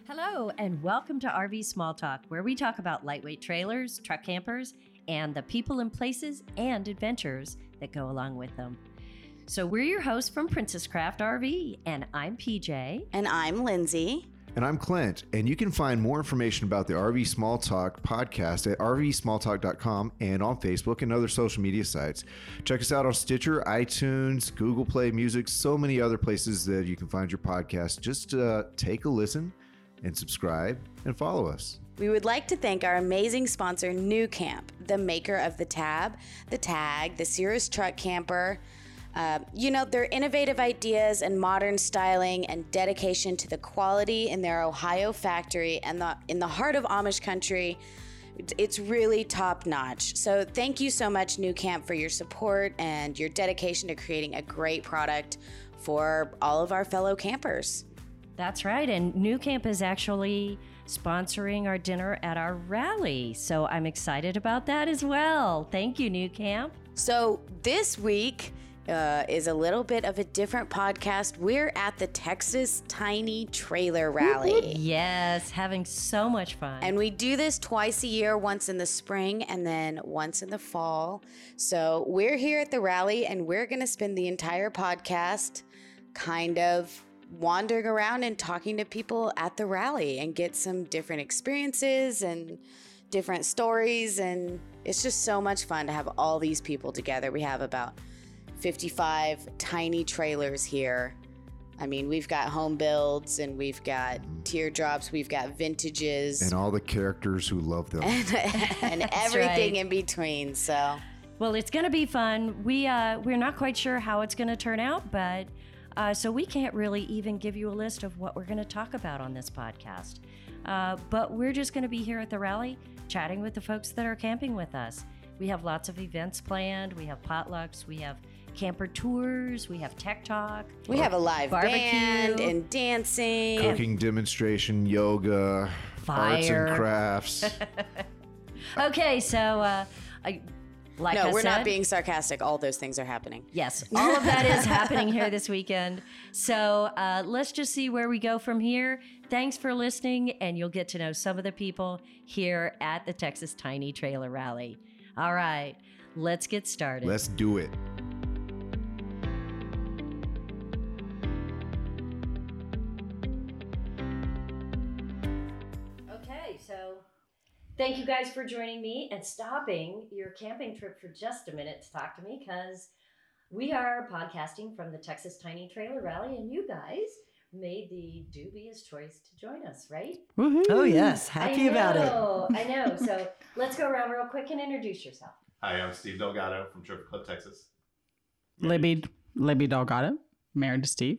Hello, and welcome to RV Small Talk, where we talk about lightweight trailers, truck campers, and the people and places and adventures that go along with them. So we're your hosts from Princess Craft RV, and I'm PJ. And I'm Lindsay. And I'm Clint, and you can find more information about the RV Small Talk podcast at rvsmalltalk.com and on Facebook and other social media sites. Check us out on Stitcher, iTunes, Google Play Music, so many other places that you can find your podcast. Just take a listen and subscribe and follow us. We would like to thank our amazing sponsor, New Camp, the maker of the Tab, the Tag, the Cirrus Truck Camper. Their innovative ideas and modern styling and dedication to the quality in their Ohio factory and in the heart of Amish country, it's really top notch. So thank you so much, New Camp, for your support and your dedication to creating a great product for all of our fellow campers. That's right, and New Camp is actually sponsoring our dinner at our rally, so I'm excited about that as well. Thank you, New Camp. So this week is a little bit of a different podcast. We're at the Texas Tiny Trailer Rally. Yes, having so much fun. And we do this twice a year, once in the spring and then once in the fall. So we're here at the rally and we're going to spend the entire podcast kind of wandering around and talking to people at the rally and get some different experiences and different stories. And it's just so much fun to have all these people together. We have about 55 tiny trailers here. I mean, we've got home builds and we've got teardrops, we've got vintages. And all the characters who love them. and everything in between, so. Well, it's going to be fun. We're not quite sure how it's going to turn out, but so we can't really even give you a list of what we're going to talk about on this podcast. But we're just going to be here at the rally chatting with the folks that are camping with us. We have lots of events planned. We have potlucks. We have camper tours. We have tech talk. We have a live barbecue, band and dancing. Cooking demonstration, yoga, arts and crafts. Okay, so we're not being sarcastic. All those things are happening. Yes, all of that is happening here this weekend. So let's just see where we go from here. Thanks for listening, and you'll get to know some of the people here at the Texas Tiny Trailer Rally. All right, let's get started. Let's do it. Okay, so thank you guys for joining me and stopping your camping trip for just a minute to talk to me, because we are podcasting from the Texas Tiny Trailer Rally, and you guys made the dubious choice to join us, right? Woohoo. Oh, yes. Happy about it. I know. So let's go around real quick and introduce yourself. Hi, I'm Steve Delgado from Triple Clip, Texas. Libby Delgado, married to Steve.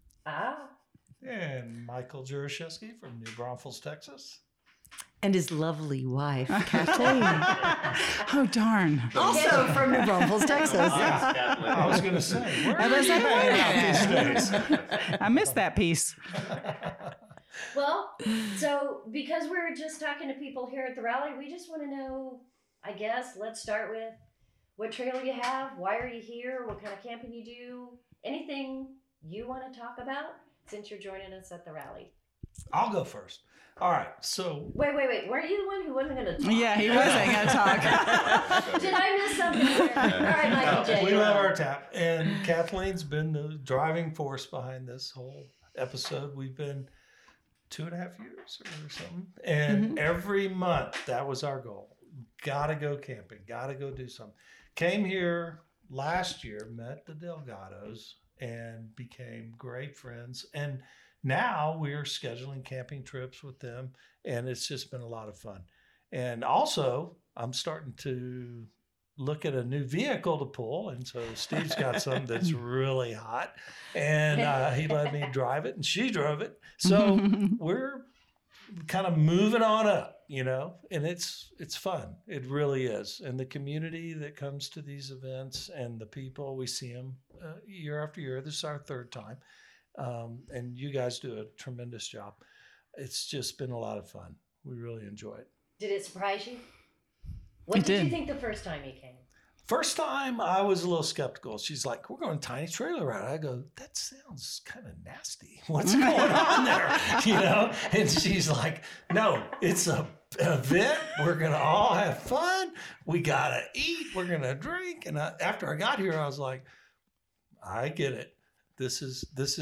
And Michael Juraszewski from New Braunfels, Texas. And his lovely wife, Kathleen. Oh, darn. Also from New Braunfels, Texas. I was going to say, where are you hanging out these days? I missed that piece. Well, so because we're just talking to people here at the rally, we just want to know, I guess, let's start with what trailer you have, why are you here, what kind of camping you do, anything you want to talk about since you're joining us at the rally. I'll go first. All right, so... Wait. Weren't you the one who wasn't going to talk? Yeah, he wasn't going to talk. Did I miss something here? All right, Mikey J. We love our tap. And Kathleen's been the driving force behind this whole episode. We've been 2.5 years or something. And every month, that was our goal. Got to go camping. Got to go do something. Came here last year, met the Delgados, and became great friends. And now we're scheduling camping trips with them, and it's just been a lot of fun. And also, I'm starting to look at a new vehicle to pull, and so Steve's got some that's really hot, and he let me drive it, and she drove it. So we're kind of moving on up, and it's fun. It really is. And the community that comes to these events and the people, we see them year after year. This is our third time. And you guys do a tremendous job. It's just been a lot of fun. We really enjoy it. Did it surprise you? What did you think the first time you came? First time I was a little skeptical. She's like, we're going tiny trailer ride. I go, that sounds kind of nasty. What's going on there? You know? And she's like, no, it's an event. We're going to all have fun. We got to eat. We're going to drink. And after I got here, I was like, I get it. This is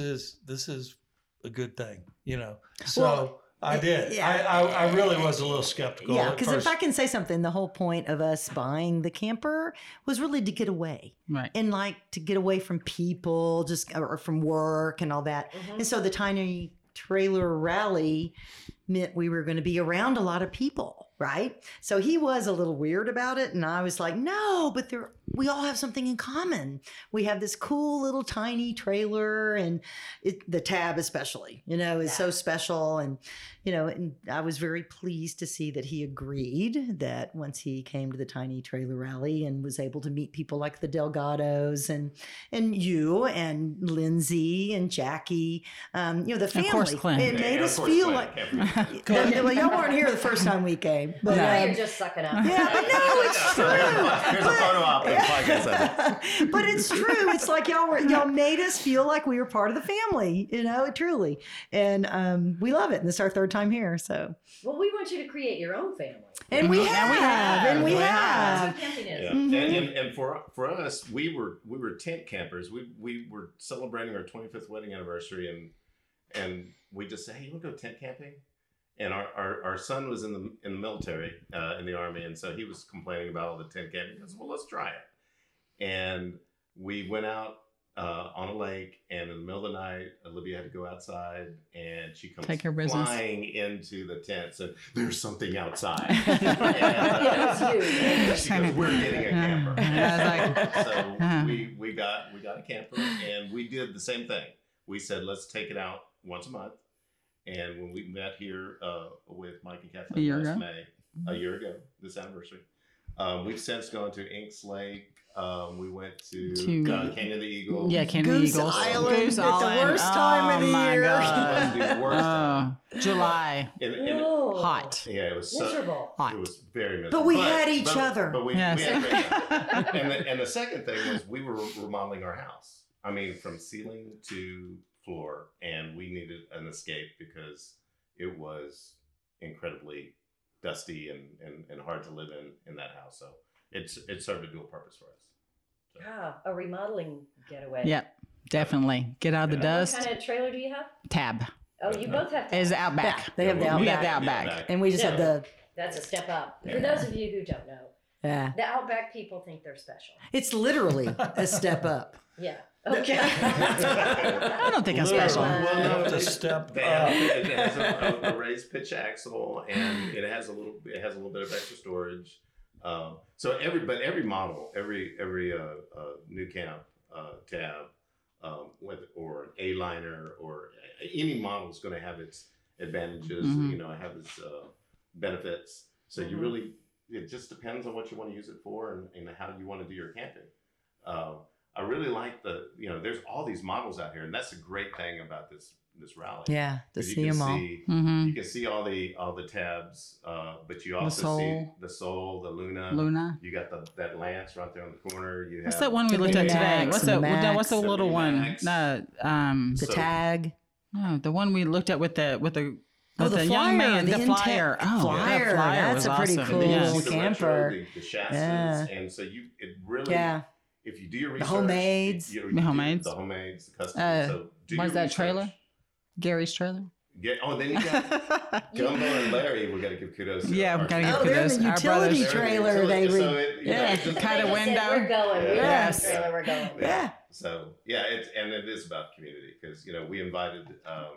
a good thing, you know? So Well, I did. yeah. I really was a little skeptical. Yeah, at because if first. I can say something, the whole point of us buying the camper was really to get away. Right. And like to get away from people, just or from work and all that. Mm-hmm. And so the tiny trailer rally meant we were going to be around a lot of people, right? So he was a little weird about it, and I was like, no, but we all have something in common. We have this cool little tiny trailer, and the tab especially, you know, is so special. And you know, and I was very pleased to see that he agreed that once he came to the tiny trailer rally and was able to meet people like the Delgados and you and Lindsay and Jackie, you know, the family. course, Clint. It made of us course, feel Clint. like well, y'all weren't here the first time we came, but Now you're just sucking up. yeah, but no, it's true. Here's a photo op of the podcast. But it's true. It's like y'all made us feel like we were part of the family, you know, truly. And we love it. And this is our third time here. So Well, we want you to create your own family. and we have. That's what camping is. Yeah. Mm-hmm. And for us, we were tent campers. We were celebrating our 25th wedding anniversary, and we just said, hey, you want to go tent camping? And our son was in the military, in the Army, and so he was complaining about all the tent camping. He goes, well, let's try it. And we went out on a lake, and in the middle of the night, Olivia had to go outside, and she comes Take her business. flying into the tent, said, there's something outside. Yeah, it was you. She goes, we're getting a camper. I was So we got a camper, and we did the same thing. We said, let's take it out once a month. And when we met here with Mike and Kathleen last May, a year ago, this anniversary, we've since gone to Inks Lake. We went to Canyon of the Eagles. Yeah, Canyon of the Goose Eagles. Island Goose at the Island. worst time of the my year. God. The worst time. July. Whoa. Hot. Yeah, it was so, Miserable. Hot. it was very miserable. But we had each other. But we Yes. had a great time. And the second thing was we were remodeling our house. I mean, from ceiling to floor, and we needed an escape because it was incredibly dusty and hard to live in that house. So it served a dual purpose for us. Ah, a remodeling getaway. Yep, definitely. Get out of the What dust. kind of trailer do you have? Tab. Oh, you both have. Is tabs. Outback. Yeah, they have the We Outback. have the Outback. And we just had the That's a step up. For those of you who don't know, the Outback people think they're special. it's literally a step up. Yeah. Okay. I don't think I'm special. Well, no, have to step They up. have, it has a raised pitch axle, and it has a little bit of extra storage. So every model, every new camp tab, or an A-liner or any model is going to have its advantages. Mhm. You know, have its benefits. So you really, it just depends on what you want to use it for and how you want to do your camping. I really like there's all these models out here, and that's a great thing about this rally. Yeah, to 'Cause you see can them all. Mm-hmm. You can see all the tabs, but you also Soul. see the Soul, the Luna. Luna. You got that Lance right there on the corner. You What's have that one we The looked at today? Max What's and that? the No, what's the Max. little one? Max. No, The So- tag. no, the one we looked at with the Oh, the young flyer, man, the the Intech flyer. Oh, flyer. that flyer That's was a pretty awesome. cool And then you little see the camper. retro, the chassis, Yeah. and so it really, Yeah. if you do your The research, homemades. you The homemades. the homemades, the custom. so do What's your that research. trailer? Gary's trailer. Then you got Gumbo and Larry. We got to give kudos. To Yeah, we gotta give Oh, they're in kudos. the Our utility brothers. trailer. They Yeah, just- kind of They just said, window. We're going. We're Yes. in the trailer. We're going. Yeah. So it is about community because we invited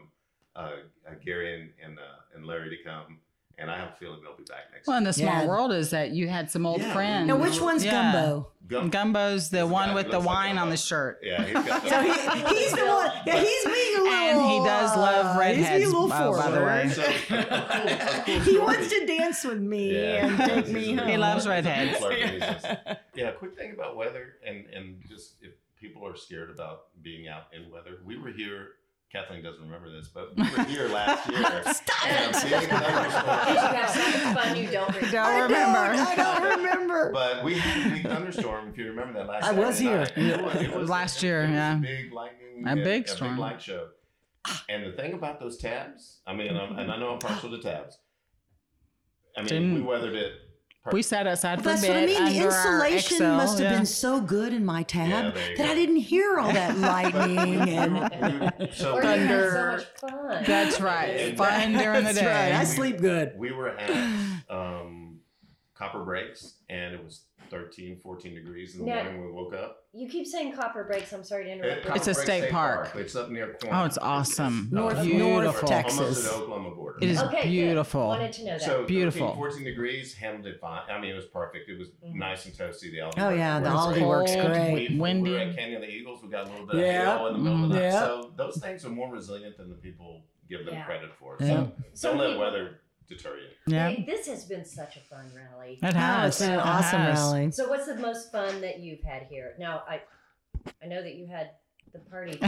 Gary and Larry to come, and I have a feeling they'll be back next Well, in year. the small Yeah. world is that you had some old Yeah. friends. Now, which one's Yeah. Gumbo? Gumbo's the He's one got- with the looks like wine on Gumbo. the shirt. Yeah, he's got So he's the one. Yeah, he's being a little. And he does love redheads, He's being a little by the way. forward. He wants to dance with me and take me home. He loves redheads. Yeah, quick thing about weather and just if people are scared about being out in weather, we were here Kathleen doesn't remember this, but we were here last year. Stop and a it. big thunderstorm. Did you have so much fun you don't remember? Don't remember. I don't remember. But we had a big thunderstorm, if you remember that last I was Saturday here. night. It was Last year, it was yeah. a big lightning. A and big storm. A big light show. And the thing about those tabs, I mean, and I know I'm partial to tabs. I mean, Didn't- we weathered it. We sat outside for That's a bit what I mean. The under our insulation XL, must have yeah. been so good in my tab Yeah, there you that go. I didn't hear all that lightning and So Or you had so Thunder. much fun. That's right. Fun during the That's day. right. I sleep good. we were at Copper Breaks, and it was 13, 14 degrees in the Yeah. morning when we woke up. You keep saying Copper Breaks. I'm sorry to interrupt. Copper It's a Breaks state park. It's up near Quanah. Oh, it's awesome. North Beautiful. Texas. Almost at the Oklahoma border. It is Okay, good. beautiful. Wanted to know that. So Beautiful. 13, 14 degrees, handled it fine. I mean, it was perfect. It was nice and toasty. The Aldi Oh, yeah, the works Aldi great. works Cold, great. We windy. were at Canyon of the Eagles. We got a little bit of Yeah. hail in the middle of the night. Yeah. So those things are more resilient than the people give them Yeah. credit for. Yeah. So Some don't let people- weather deter you. Yeah. Hey, this has been such a fun rally. It Oh, has. it's been an It awesome has. rally. So, what's the most fun that you've had here? Now, I know that you had the party.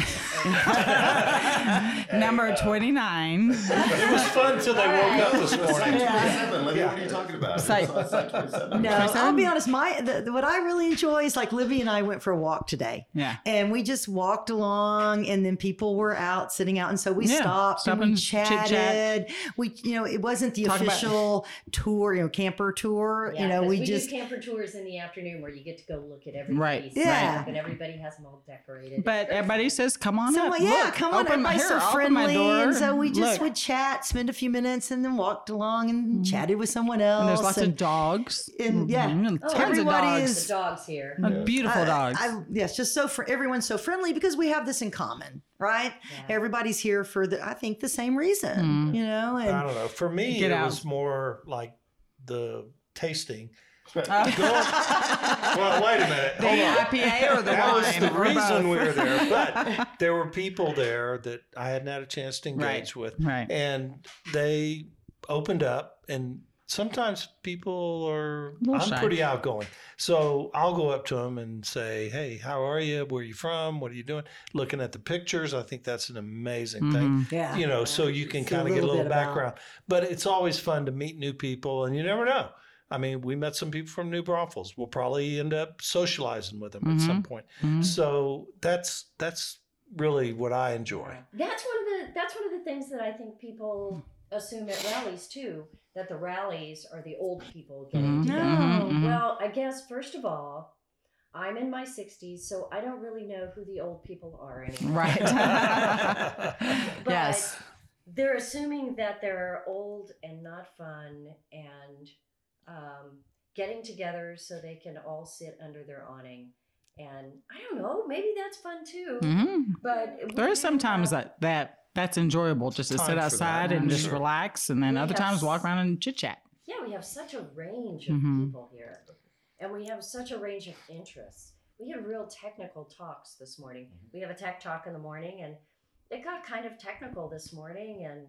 Number 29. It was fun till they woke up this It was like morning. 27. Libby, what are you talking about? It's like- It was like 27. No, 27? I'll be honest. What I really enjoy is like Livy and I went for a walk today. Yeah. And we just walked along, and then people were out, sitting out, and so we Yeah, stopped stop and we and chatted. chit-chat. We, it wasn't the Talk about- official tour, camper tour. Yeah, We we just do camper tours in the afternoon where you get to go look at everybody's Yeah. stuff and everybody has them all decorated. But everybody says, come on so up. like, yeah, Look, come on, open my- everybody's so here, I'll open my friendly, door. and so we just Look. would chat, spend a few minutes, and then walked along and chatted with someone else. And there's lots and, of dogs. and, yeah. Mhm, Oh, tons of everybody dogs. is- the dogs here. Beautiful dogs. Yes, just so for everyone's so friendly because we have this in common, right? Yeah. Everybody's here for I think the same reason, Mm. I and don't know. For me, Get it out. was more like the tasting. Oh. Well, wait a minute. The Hold on. IPA or the That was wine? the or reason both? we were there. But there were people there that I hadn't had a chance to engage with. Right. And they opened up, and sometimes people are, little I'm shy. pretty outgoing. So I'll go up to them and say, hey, how are you? Where are you from? What are you doing? Looking at the pictures, I think that's an amazing thing. yeah, So you can See a kind of get a little little bit about- background. But it's always fun to meet new people, and you never know. I mean, we met some people from New Braunfels. We'll probably end up socializing with them at some point. So that's really what I enjoy. That's one of the things that I think people assume at rallies too, that the rallies are the old people getting together. No. Well, I guess first of all, I'm in my 60s, so I don't really know who the old people are anymore. Right. But Yes. they're assuming that they're old and not fun and getting together so they can all sit under their awning. And I don't know, maybe that's fun too. Mhm. But There we is sometimes have- that's enjoyable just to Time sit for outside that, and just sure. relax, and then We other have times walk around and chit chat. Yeah, we have such a range of Mhm. people here. And we have such a range of interests. We had real technical talks this morning. We have a tech talk in the morning, and it got kind of technical this morning. And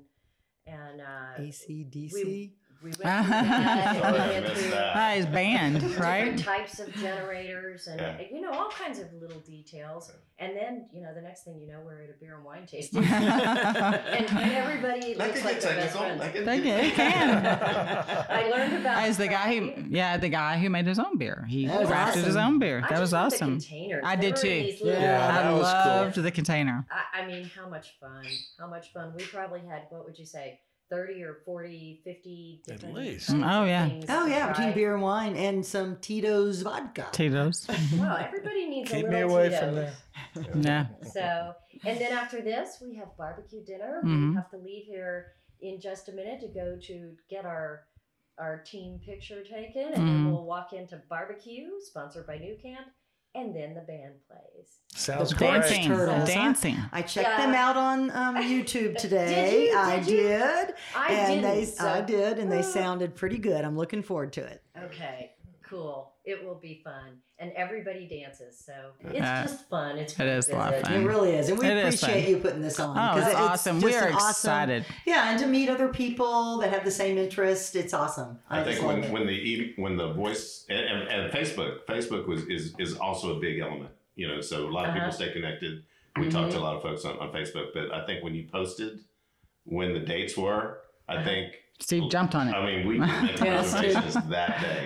ACDC. we went through that, and Sorry, we I went missed through that. His band, right? different types of generators and Yeah. all kinds of little details. And then the next thing you know, we're at a beer and wine tasting, and everybody That looks could like get they're best technical. friends. That could They get- can. I learned about As the guy who made his own beer. He That was crafted his awesome. own beer. I That was just love awesome. The containers. I They did were too. in these little- Yeah, I that was cool. loved the container. I mean, how much fun. How much fun. We probably had, what would you say, 30 or 40, 50 At different least. kinds Oh, of yeah. things Oh to yeah, between try. beer and wine and some Tito's vodka. Tito's. Well, everybody needs Keep a me little away Tito's. from there. Yeah. So, and then after this, we have barbecue dinner. Mhm. We have to leave here in just a minute to go to get our team picture taken, and then Mhm. we'll walk into barbecue, sponsored by New Camp, and then the band plays. Sounds The great. Dancing. Turtles. Dancing. I checked Yeah. them out on YouTube today. Did you? I Did you? did. I And didn't. they, so- I did, and they sounded pretty good. I'm looking forward to it. Okay, cool. It will be fun, and everybody dances, so it's Uh, just fun. It's it is a lot of visit. fun. It really is, and we It is appreciate fun. you putting this on. Oh, 'cause it's awesome. We just are an awesome- excited. Yeah, and to meet other people that have the same interest, it's awesome. I just think love it. when the voice and Facebook is also a big element. So a lot of people stay connected we talked to a lot of folks on Facebook, but I think when you posted when the dates were, I think Steve jumped on it. I mean, we could make reservations that day.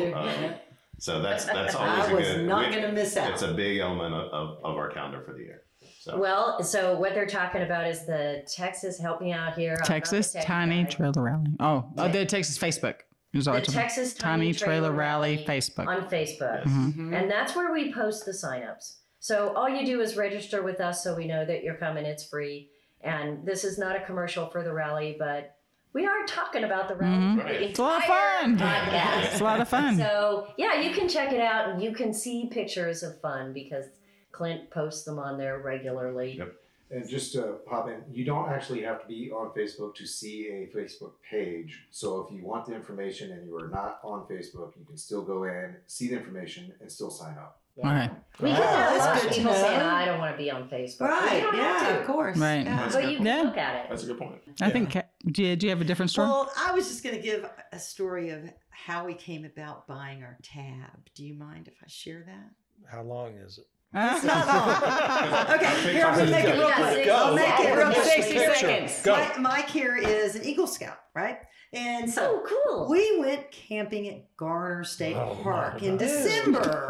So that's always I a was good. not going to miss out. It's a big element of our calendar for the year. So. Well, so what they're talking about is the Texas, help me out here. I'm not Texas the tech Tiny guy. Trailer Rally. The Texas Facebook. The Texas Tiny Trailer Rally Facebook. on Facebook. Mhm. And that's where we post the signups. So all you do is register with us so we know that you're coming. It's free. And this is not a commercial for the rally, but we are talking about the rally. Mhm. for the Right. It's a lot of entire fun. podcast. It's a lot of fun. So yeah, you can check it out and you can see pictures of fun because Clint posts them on there regularly. Yep. And just to hop in, you don't actually have to be on Facebook to see a Facebook page. So if you want the information and you are not on Facebook, you can still go in, see the information, and still sign up. Okay. We get Wow, a lot that's of good to people saying, know. I don't want to be on Facebook. Right, You don't have yeah, to. of course. Right. Yeah. But you can Yeah. look at it. That's a good point. I think, did you have a different story? Well, I was just going to give a story of how we came about buying our tab. Do you mind if I share that? How long is it? It's not long. Okay, here, I'm going to make it real Yeah, quick. go. I'll make it real quick. 60 Here. seconds. Go. Mike here is an Eagle Scout, right? And so Oh, cool. we went camping at Garner State Oh, Park my in God. December.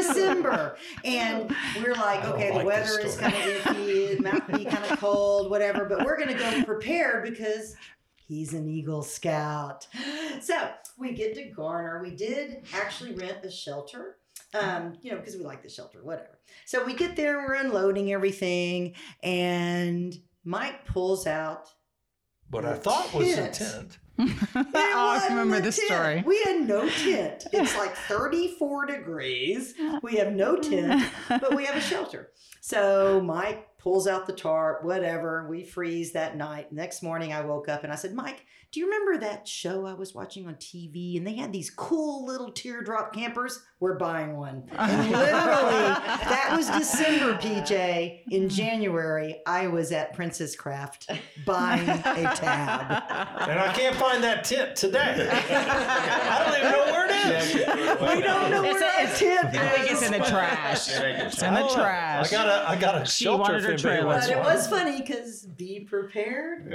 And we're like, I don't okay, the like weather this is story. kind of iffy, it might be kind of cold, whatever, but we're going to go prepared because he's an Eagle Scout. So we get to Garner. We did actually rent a shelter, because we like the shelter, whatever. So we get there, we're unloading everything, and Mike pulls out. What I thought was a Tent. tent. I remember wasn't a this tent. story. We had no tent. It's like 34 degrees. We have no tent, but we have a shelter. So Mike pulls out the tarp, whatever. We freeze that night. Next morning, I woke up and I said, Mike, do you remember that show I was watching on TV? And they had these cool little teardrop campers. We're buying one. And literally, that was December, PJ. In January, I was at Princess Craft buying a tab. And I can't find that tent today. I don't even know where it is. We don't know where that tent I think it's is. in the trash. It's in I the don't know. trash. I got a She shelter wanted if her anybody trailer. wants But it one. was funny because be prepared.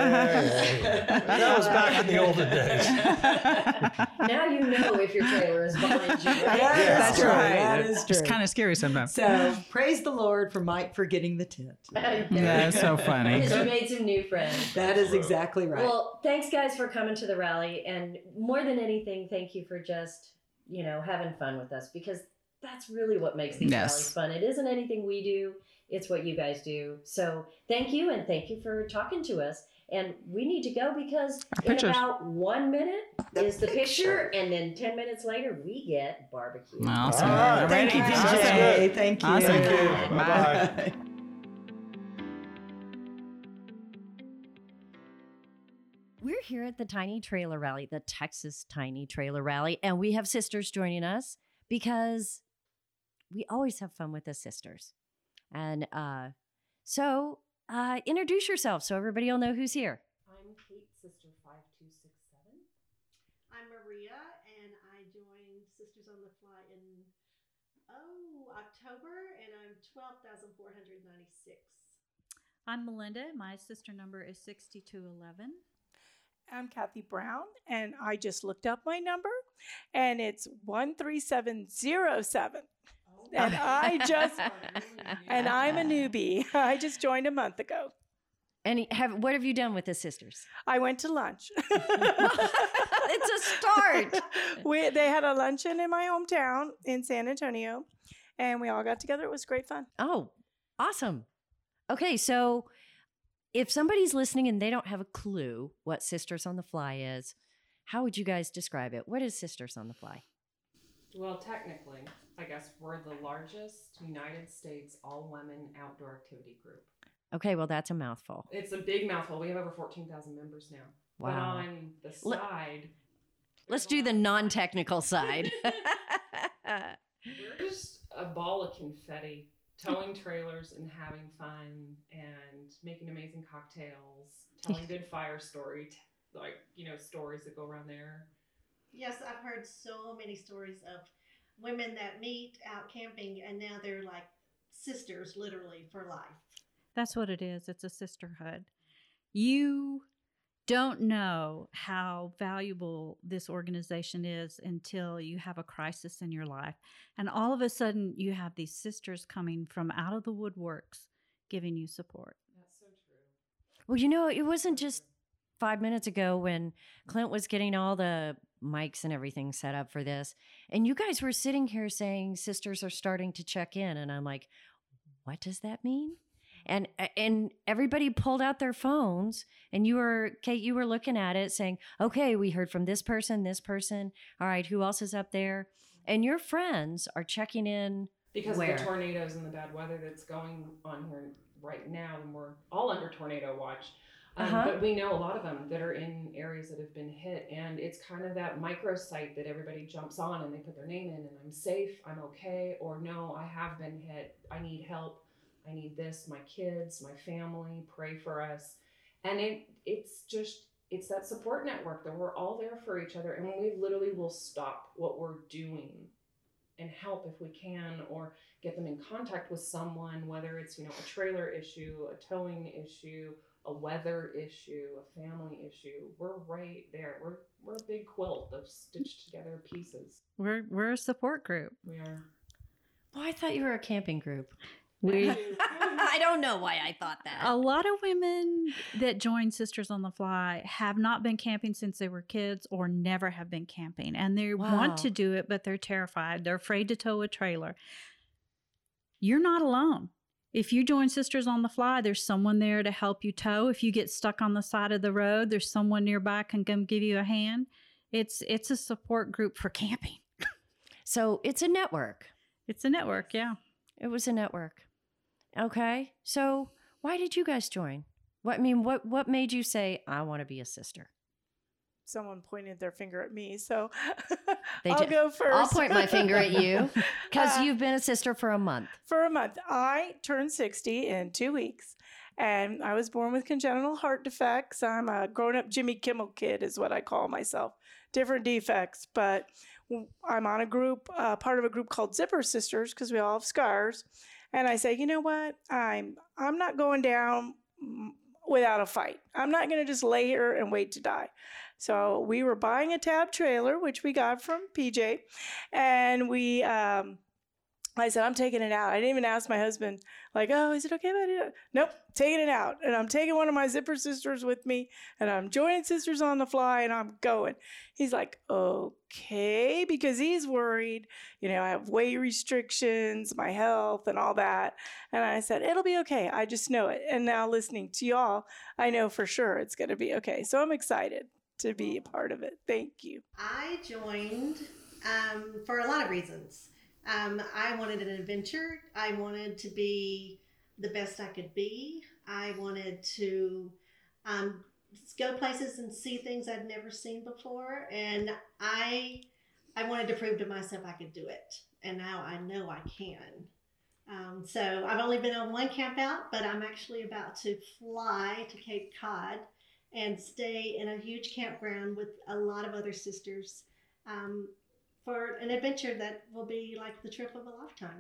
Yeah. That was back in the olden days. Now you know if your trailer is behind you, right? That's true. right. That is It's true. kind of scary sometimes. So praise the Lord for Mike for getting the tent. Yeah, it's so funny. Because you made some new friends. That is exactly right. Well, thanks guys for coming to the rally, and more than anything, thank you for just having fun with us, because that's really what makes these Yes. rallies fun. It isn't anything we do; it's what you guys do. So thank you, and thank you for talking to us. And we need to go because in pictures. about 1 minute The is the picture, picture. and then 10 minutes later we get barbecue. Awesome. All right. Thank you, Alrighty. PJ. Thank you. Awesome. Thank you. Bye. Bye-bye. We're here at the Tiny Trailer Rally, the Texas Tiny Trailer Rally, and we have sisters joining us because we always have fun with the sisters. And so introduce yourself so everybody will know who's here. I'm Kate, Sister 5267. I'm Maria, and I joined Sisters on the Fly in October, and I'm 12,496. I'm Melinda. My sister number is 6211. I'm Kathy Brown, and I just looked up my number, and it's 13707. And I'm a newbie. I just joined a month ago. And what have you done with the sisters? I went to lunch. It's a start. They had a luncheon in my hometown in San Antonio, and we all got together. It was great fun. Oh, awesome. Okay, so if somebody's listening and they don't have a clue what Sisters on the Fly is, how would you guys describe it? What is Sisters on the Fly? Well, technically, I guess we're the largest United States all-women outdoor activity group. Okay, well, that's a mouthful. It's a big mouthful. We have over 14,000 members now. Wow. But on the side... Let's do the non-technical side. We're just a ball of confetti, towing trailers and having fun and making amazing cocktails, telling good fire story, stories that go around there. Yes, I've heard so many stories of women that meet out camping, and now they're like sisters literally for life. That's what it is. It's a sisterhood. You don't know how valuable this organization is until you have a crisis in your life. And all of a sudden, you have these sisters coming from out of the woodworks giving you support. That's so true. Well, you know, it wasn't just 5 minutes ago when Clint was getting all the mics and everything set up for this. And you guys were sitting here saying sisters are starting to check in. And I'm like, what does that mean? And everybody pulled out their phones, and you were, Kate, you were looking at it saying, okay, we heard from this person. All right, who else is up there? And your friends are checking in. Because where? of the tornadoes and the bad weather that's going on here right now, and we're all under tornado watch. But we know a lot of them that are in areas that have been hit, and it's kind of that microsite that everybody jumps on and they put their name in, and I'm safe, I'm okay, or no, I have been hit, I need help. I need this, my kids, my family, pray for us. And it's that support network that we're all there for each other. And we literally will stop what we're doing and help if we can, or get them in contact with someone, whether it's, a trailer issue, a towing issue, a weather issue, a family issue. We're right there. We're a big quilt of stitched together pieces. We're a support group. We are. Well, I thought you were a camping group. I don't know why I thought that. A lot of women that join Sisters on the Fly have not been camping since they were kids or never have been camping. And they want to do it, but they're terrified. They're afraid to tow a trailer. You're not alone. If you join Sisters on the Fly, there's someone there to help you tow. If you get stuck on the side of the road, there's someone nearby can come give you a hand. It's a support group for camping. So it's a network. It's a network, yeah. It was a network. Okay. So why did you guys join? What made you say, I want to be a sister? Someone pointed their finger at me, so They I'll did. go first. I'll point my finger at you because you've been a sister for a month. For a month. I turned 60 in 2 weeks, and I was born with congenital heart defects. I'm a grown-up Jimmy Kimmel kid is what I call myself. Different defects, but I'm on a group, part of a group called Zipper Sisters because we all have scars. And I say, you know what? I'm not going down without a fight. I'm not going to just lay here and wait to die. So we were buying a tab trailer, which we got from PJ. And I said, I'm taking it out. I didn't even ask my husband, like, oh, is it okay if I do it? Nope, taking it out. And I'm taking one of my Zipper Sisters with me, and I'm joining Sisters on the Fly, and I'm going. He's like, okay, because he's worried, I have weight restrictions, my health, and all that. And I said, it'll be okay. I just know it. And now listening to y'all, I know for sure it's going to be okay. So I'm excited to be a part of it. Thank you. I joined for a lot of reasons. I wanted an adventure. I wanted to be the best I could be. I wanted to go places and see things I'd never seen before. And I wanted to prove to myself I could do it. And now I know I can. So I've only been on one camp out, but I'm actually about to fly to Cape Cod and stay in a huge campground with a lot of other sisters for an adventure that will be like the trip of a lifetime.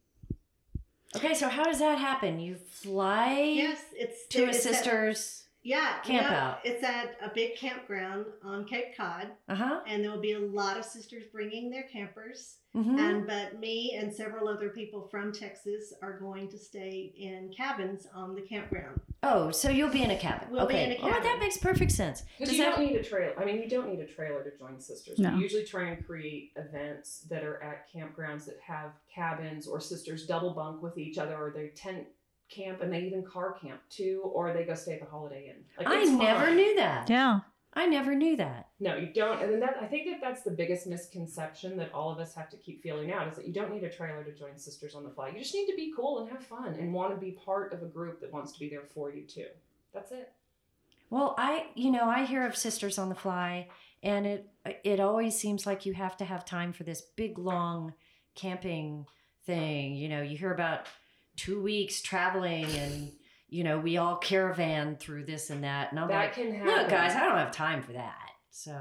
Okay, so how does that happen? You fly to a sister's camp out. It's at a big campground on Cape Cod. And there will be a lot of sisters bringing their campers. But me and several other people from Texas are going to stay in cabins on the campground. Oh, so you'll be in a cabin. We'll be in a cabin. Oh, that makes perfect sense. Because you don't need a trailer. I mean, you don't need a trailer to join Sisters. No. We usually try and create events that are at campgrounds that have cabins, or sisters double bunk with each other, or they tent camp, and they even car camp too, or they go stay at the Holiday Inn. Like, I never knew that. Yeah. I never knew that. No, you don't. And then I think that's the biggest misconception that all of us have to keep feeling out, is that you don't need a trailer to join Sisters on the Fly. You just need to be cool and have fun and want to be part of a group that wants to be there for you too. That's it. Well, I hear of Sisters on the Fly, and it always seems like you have to have time for this big, long camping thing. You hear about 2 weeks traveling, and we all caravan through this and that. And I'm That like, can happen. look, guys, I don't have time for that. So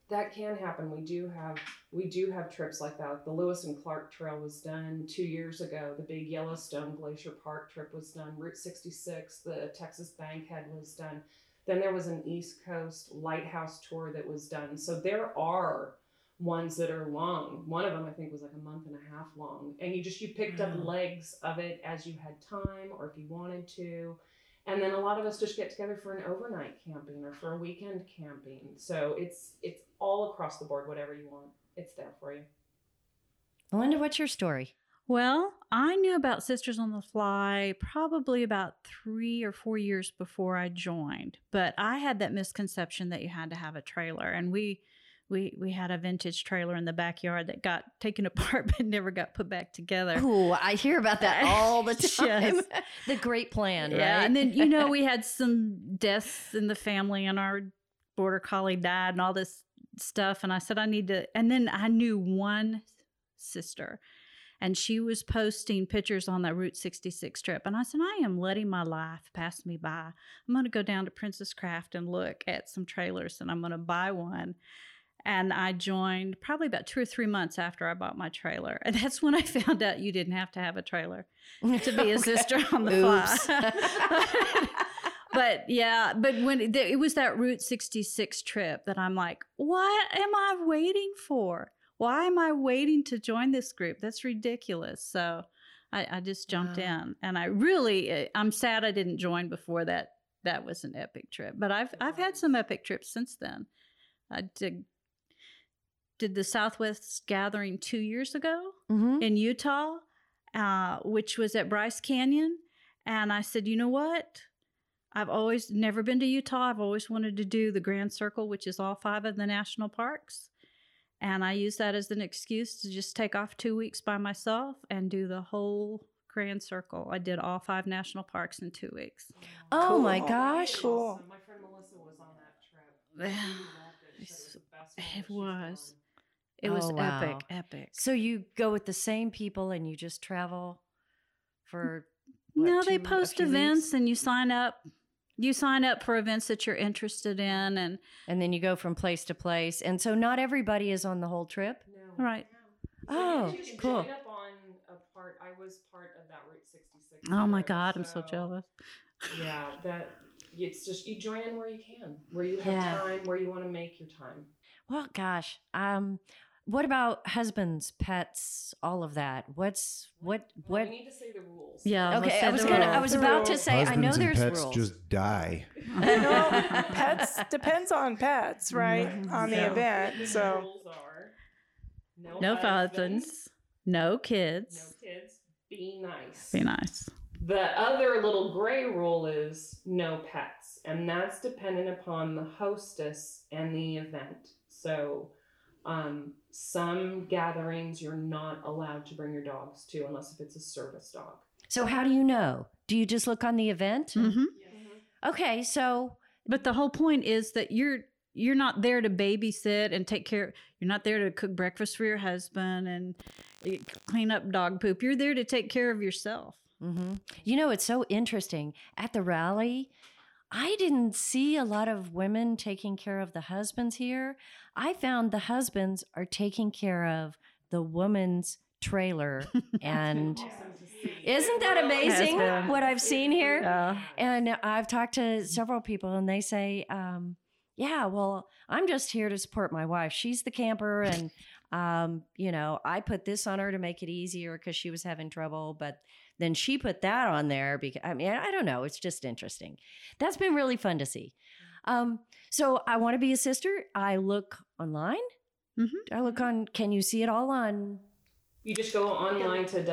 That can happen. We do have trips like that. The Lewis and Clark Trail was done 2 years ago. The big Yellowstone Glacier Park trip was done. Route 66, the Texas Bankhead was done. Then there was an East Coast Lighthouse tour that was done. So there are ones that are long. One of them I think was like a month and a half long. And you picked up legs of it as you had time or if you wanted to. And then a lot of us just get together for an overnight camping or for a weekend camping. So it's all across the board, whatever you want. It's there for you. Melinda, what's your story? Well, I knew about Sisters on the Fly probably about 3 or 4 years before I joined. But I had that misconception that you had to have a trailer. And we had a vintage trailer in the backyard that got taken apart but never got put back together. Ooh, I hear about that all the time. Yes. The great plan, Yeah, right? and then, we had some deaths in the family and our border collie died and all this stuff. And I said, I need to, and then I knew one sister and she was posting pictures on that Route 66 trip. And I said, I am letting my life pass me by. I'm going to go down to Princess Craft and look at some trailers and I'm going to buy one. And I joined probably about 2 or 3 months after I bought my trailer. And that's when I found out you didn't have to have a trailer to be a sister on the fly. But when it was that Route 66 trip that I'm like, what am I waiting for? Why am I waiting to join this group? That's ridiculous. So I just jumped in. And I'm sad I didn't join before that. That was an epic trip. But I've had some epic trips since then. I did the Southwest Gathering 2 years ago in Utah, which was at Bryce Canyon. And I said, you know what? I've always never been to Utah. I've always wanted to do the Grand Circle, which is all 5 of the national parks. And I used that as an excuse to just take off 2 weeks by myself and do the whole Grand Circle. I did all 5 national parks in 2 weeks. Oh Cool. my gosh. Cool. My friend Melissa was on that trip. It was. It was wow. epic. So you go with the same people and you just travel for No, they post events and you sign up. You sign up for events that you're interested in and then you go from place to place. And so not everybody is on the whole trip. No. right. Oh, you can cool. join up on a part. I was part of that Route 66. Oh my trip, God, I'm so jealous. Yeah, it's just you join in where you can, where you have time, where you want to make your time. Well, gosh. What about husbands, pets, all of that? What? Well, we need to say the rules. Yeah. Okay, I was about to say, I know Husbands and there's pets rules. just die. No, pets depends on pets, right? On the event. The So rules are No husbands, no kids. no kids, be nice. Be nice. The other little gray rule is no pets, and that's dependent upon the hostess and the event. So some gatherings you're not allowed to bring your dogs to unless if it's a service dog. So how do you know? Do you just look on the event? Mm-hmm. Okay, so But the whole point is that you're not there to babysit and take care. You're not there to cook breakfast for your husband and clean up dog poop. You're there to take care of yourself. you know, it's so interesting. At the rally, I didn't see a lot of women taking care of the husbands here. I found the husbands are taking care of the woman's trailer. And isn't that amazing what I've seen here? Yeah. And I've talked to several people and they say, yeah, well, I'm just here to support my wife. She's the camper and, I put this on her to make it easier because she was having trouble. But then she put that on there because, I don't know. It's just interesting. That's been really fun to see. So I want to be a sister. I look online. I look on, can you see it all on? You just go online to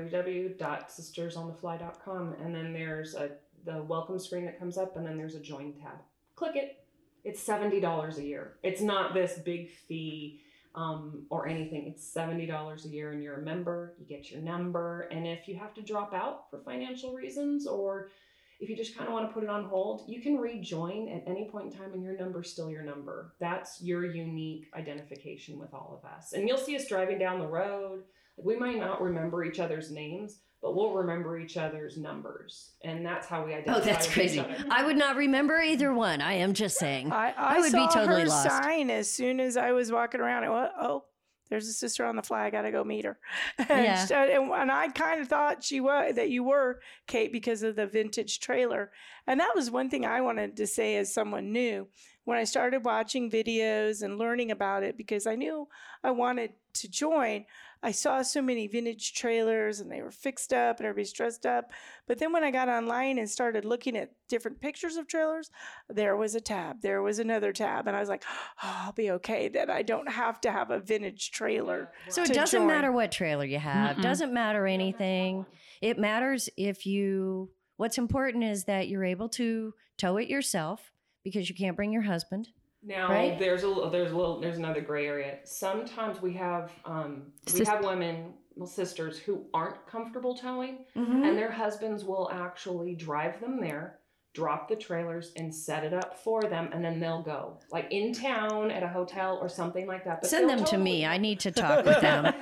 www.sistersonthefly.com and then there's the welcome screen that comes up and then there's a join tab. Click it. It's $70 a year. It's not this big fee or anything. It's $70 a year and you're a member. You get your number. And if you have to drop out for financial reasons or if you just kind of want to put it on hold, you can rejoin at any point in time and your number's still your number. That's your unique identification with all of us. And you'll see us driving down the road. We might not remember each other's names, but we'll remember each other's numbers. And that's how we identify. Oh, that's with crazy. each other. I would not remember either one. I am just saying. I would saw be totally her lost. sign as soon as I was walking around. I went, oh, there's a sister on the fly. I got to go meet her. Yeah. And I kind of thought that you were, Kate, because of the vintage trailer. And that was one thing I wanted to say as someone new. When I started watching videos and learning about it, because I knew I wanted to join, I saw so many vintage trailers and they were fixed up and everybody's dressed up. But then when I got online and started looking at different pictures of trailers, there was a tab, there was another tab. And I was like, oh, I'll be okay that I don't have to have a vintage trailer. So it to doesn't join. matter what trailer you have. Doesn't matter anything. It matters what's important is that you're able to tow it yourself because you can't bring your husband. Now right? there's another gray area. Sometimes we have women, sisters who aren't comfortable towing, and their husbands will actually drive them there, drop the trailers, and set it up for them, and then they'll go like in town at a hotel or something like that. But send them to me. I need to talk with them.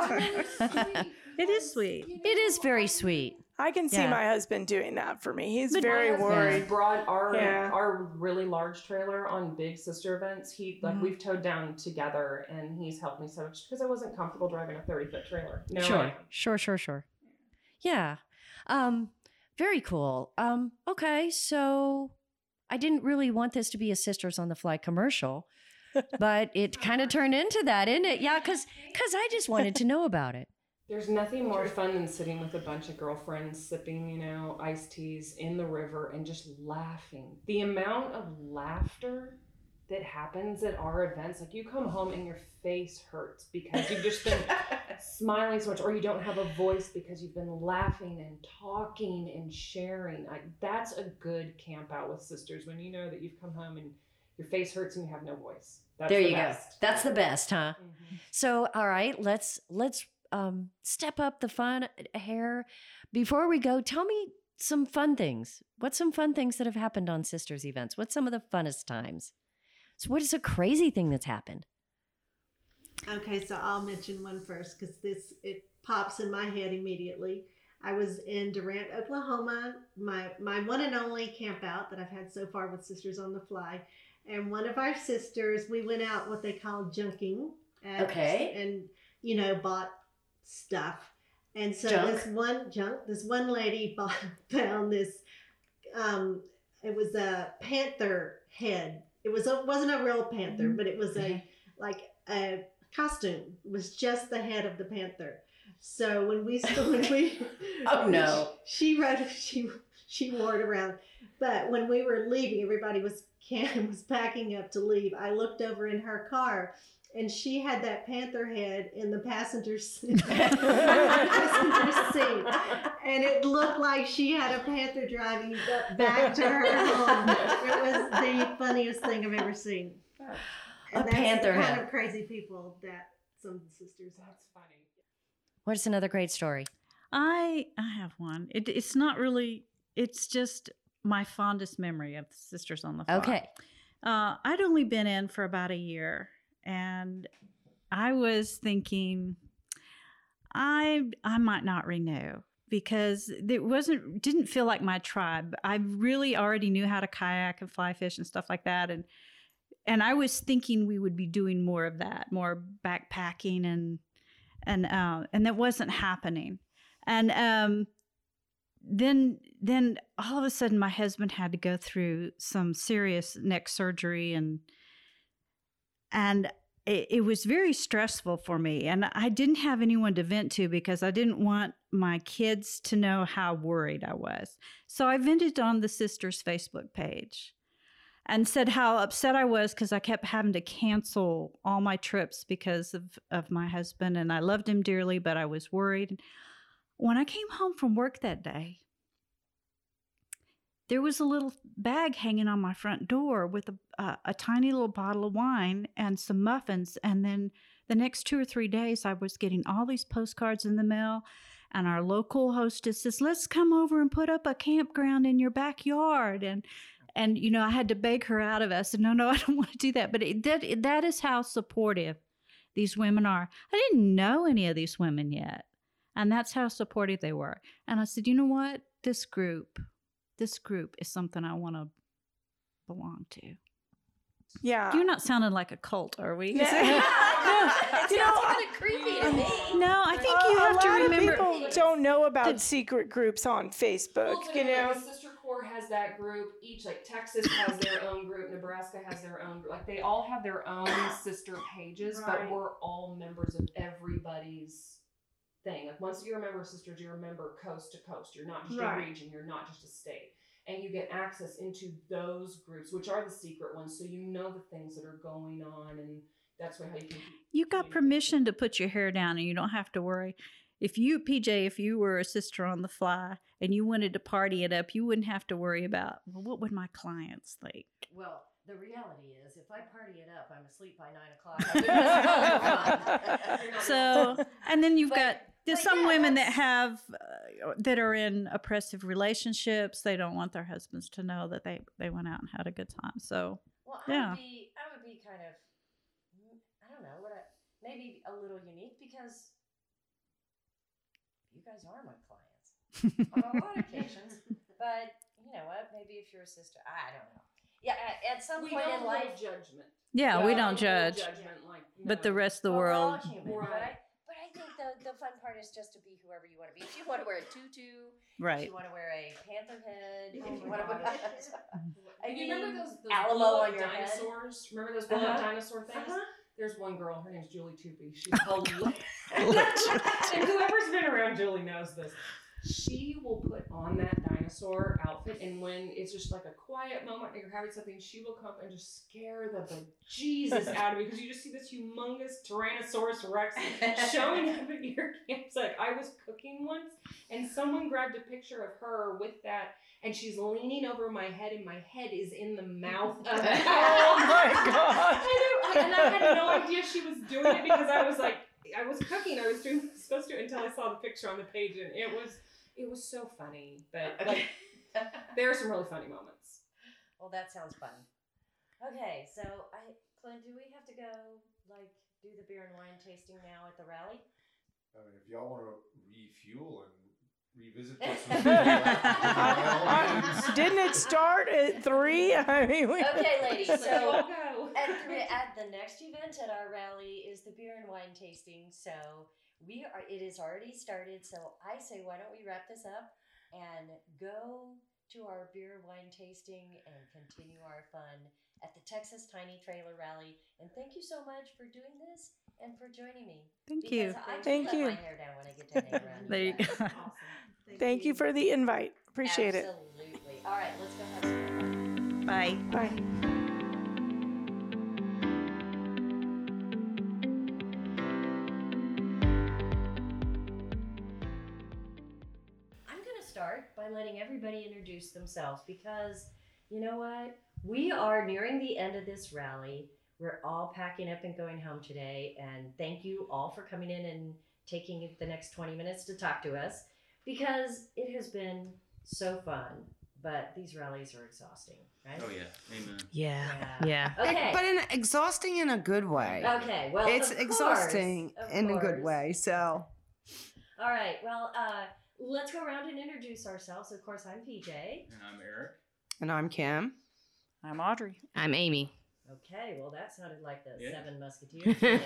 It is sweet. It is very sweet. I can see Yeah. my husband doing that for me. He's But very my husband worried. brought our really large trailer on big sister events. We've towed down together, and he's helped me so much because I wasn't comfortable driving a 30-foot trailer. No, Sure. Yeah. Very cool. Okay, so I didn't really want this to be a Sisters on the Fly commercial, but it kind of turned into that, didn't it? Yeah, because I just wanted to know about it. There's nothing more fun than sitting with a bunch of girlfriends, sipping, iced teas in the river and just laughing. The amount of laughter that happens at our events, like you come home and your face hurts because you've just been smiling so much, or you don't have a voice because you've been laughing and talking and sharing. That's a good camp out with sisters when you know that you've come home and your face hurts and you have no voice. That's There the you best. go. That's the best, huh? Mhm. So, all right, let's step up the fun hair. Before we go, tell me some fun things. What's some fun things that have happened on Sisters events? What's some of the funnest times? So what is a crazy thing that's happened? Okay, so I'll mention one first because it pops in my head immediately. I was in Durant, Oklahoma, my one and only camp out that I've had so far with Sisters on the Fly. And one of our sisters, we went out what they call junking. And, bought stuff. And so this one lady found this, it was a panther head. It wasn't a real panther, but it was a costume. It was just the head of the panther. So when we oh no, she wore it around. But when we were leaving, everybody was packing up to leave. I looked over in her car, and she had that panther head in the passenger seat. And it looked like she had a panther driving back to her home. It was the funniest thing I've ever seen. And that's panther the head. kind of crazy people that some of the sisters have. That's funny. What's another great story? I have one. It's not really. It's just my fondest memory of Sisters on the Fly. Okay. I'd only been in for about a year, and I was thinking I might not renew because it didn't feel like my tribe. I really already knew how to kayak and fly fish and stuff like that, and I was thinking we would be doing more of that, more backpacking and that wasn't happening. And then all of a sudden my husband had to go through some serious neck surgery and it was very stressful for me. And I didn't have anyone to vent to because I didn't want my kids to know how worried I was. So I vented on the Sisters Facebook page and said how upset I was because I kept having to cancel all my trips because of my husband. And I loved him dearly, but I was worried. When I came home from work that day, there was a little bag hanging on my front door with a tiny little bottle of wine and some muffins. And then the next 2 or 3 days, I was getting all these postcards in the mail. And our local hostess says, let's come over and put up a campground in your backyard. And I had to beg her out of it. I said, no, I don't want to do that. But that is how supportive these women are. I didn't know any of these women yet. And that's how supportive they were. And I said, you know what? This group is something I want to belong to. Yeah. You're not sounding like a cult, are we? Yeah. It sounds kind of creepy to me. No, I think you have to remember. A lot of people don't know about secret groups on Facebook, Well, you know? The Sister Corps has that group. Each, like, Texas has their own group. Nebraska has their own group. Like, they all have their own sister pages, but we're all members of everybody's thing. Like, once you're a member of Sisters, you're a member coast to coast. You're not just a region. You're not just a state. And you get access into those groups, which are the secret ones, so you know the things that are going on, and that's how you can. You got permission to put your hair down, and you don't have to worry. If you, PJ, if you were a Sister on the Fly and you wanted to party it up, you wouldn't have to worry about, well, what would my clients think? Well, the reality is, if I party it up, I'm asleep by 9 o'clock. So, and then you've got. There's some women that have that are in oppressive relationships. They don't want their husbands to know that they went out and had a good time. So, well, I would be kind of, I don't know, maybe a little unique because you guys are my clients on a lot of occasions. But you know what? Maybe if you're a sister, I don't know. Yeah, at some point in life, judgment. Yeah, we don't judge. Judgment, like, but the rest of the we're world. all human, But I think the fun part is just to be whoever you want to be. If you want to wear a tutu, right? If you want to wear a panther head, You remember those Alamo on your dinosaurs? head? Remember those blow-up dinosaur things? There's one girl, her name's Julie Toopy. She's hilarious. And whoever's been around Julie knows this. She will put on that dinosaur outfit, and when it's just like a quiet moment and you're having something, she will come and just scare the bejesus out of me, because you just see this humongous Tyrannosaurus Rex showing up at your campsite. I was cooking once, and someone grabbed a picture of her with that, and she's leaning over my head, and my head is in the mouth of it. Oh my God. And I had no idea she was doing it, because I was cooking. I was supposed to until I saw the picture on the page, and it was so funny. But like, there are some really funny moments. Well, that sounds fun. Okay, so Clint, do we have to go do the beer and wine tasting now at the rally? I mean, if y'all want to refuel and revisit this, didn't it start at 3? I mean, okay, ladies. So go. at the next event at our rally is the beer and wine tasting. So it is already started. So I say, why don't we wrap this up and go to our beer and wine tasting and continue our fun at the Texas Tiny Trailer Rally. And thank you so much for doing this and for joining me. Thank you. Thank you. My hair down when I get to hang around. There you go. Awesome. Thank you for the invite. Appreciate it. Absolutely. All right, let's go have some fun. Bye. Bye. Start by letting everybody introduce themselves, because you know what? We are nearing the end of this rally. We're all packing up and going home today, and thank you all for coming in and taking the next 20 minutes to talk to us, because it has been so fun, but these rallies are exhausting, right? Oh yeah, amen. Yeah. Okay. But exhausting in a good way. Okay, well, it's of exhausting course, in a good way. So, all right, well, let's go around and introduce ourselves. Of course, I'm PJ. And I'm Eric. and I'm Kim. I'm Audrey. I'm Amy. Okay, well, that sounded like the Seven Musketeers.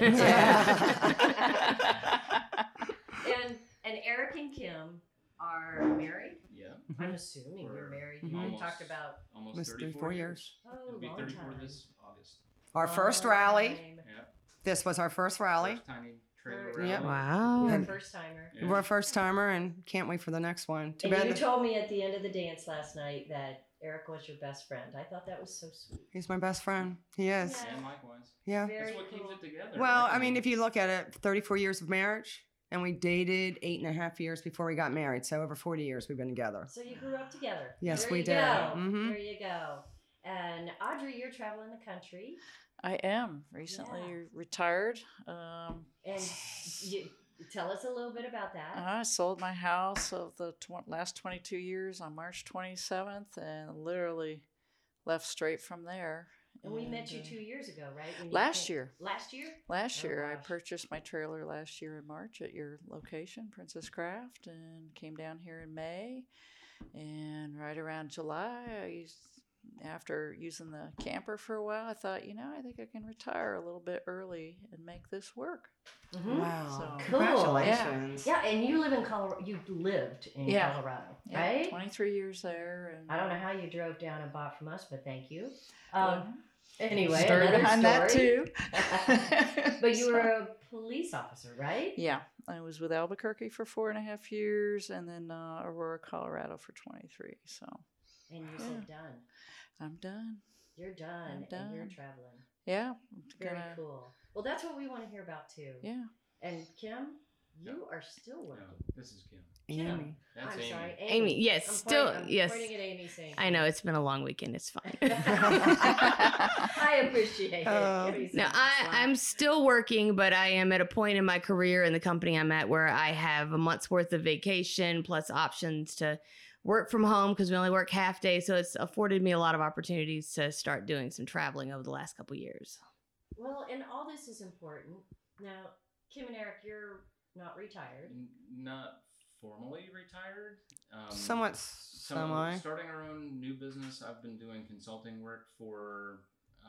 And Eric and Kim are married. Yeah. I'm assuming you're married. You talked about almost 34 years. Oh, It'll be long 34 time. this August. Our first rally. Yeah. This was our first rally. First tiny trailer rally. Yep. Wow. You're a first timer. Yeah. We're a first timer and can't wait for the next one. Too And bad you told me at the end of the dance last night that Eric was your best friend. I thought that was so sweet. he's my best friend. He is. Yeah. And likewise. Yeah. Very That's what keeps cool. it together. Well, right? I mean, if you look at it, 34 years of marriage, and we dated 8.5 years before we got married. So over 40 years we've been together. So you grew up together. Yes, There we you did. Go. Mhm. There you go. And Audrey, you're traveling the country, I am recently retired. and you tell us a little bit about that. I sold my house of the last 22 years on March 27th and literally left straight from there. And we met you 2 years ago, right? When you Last came- year. Last year? Last Oh, year, I gosh. purchased my trailer last year in March at your location, Princess Craft, and came down here in May. And right around July, after using the camper for a while, I thought, I think I can retire a little bit early and make this work. Mhm. Wow. So- Congratulations. Yeah, and you live in Colorado. You lived in Yeah. Colorado, Yeah, right? 23 years there. And I don't know how you drove down and bought from us, but thank you. Well, Anyway, story another behind that story. too. But you were a police officer, right? Yeah, I was with Albuquerque for 4.5 years, and then Aurora, Colorado for 23. So And you said done. I'm done. You're done, I'm and you're done. traveling. Yeah, Very cool. Well, that's what we want to hear about too. Yeah. And Kim, you are still working. This is Kim. Kim. That's I'm Amy. sorry, Amy, yes, I'm still, I'm yes. pointing at Amy saying. I know it's been a long weekend. It's fine. I appreciate it. Kimmy's No, a I'm still working, but I am at a point in my career in the company I'm at where I have a month's worth of vacation plus options to work from home because we only work half day. So it's afforded me a lot of opportunities to start doing some traveling over the last couple of years. Well, and all this is important. Now, Kim and Eric, you're not retired. Not formally retired. Somewhat semi. Starting our own new business. I've been doing consulting work for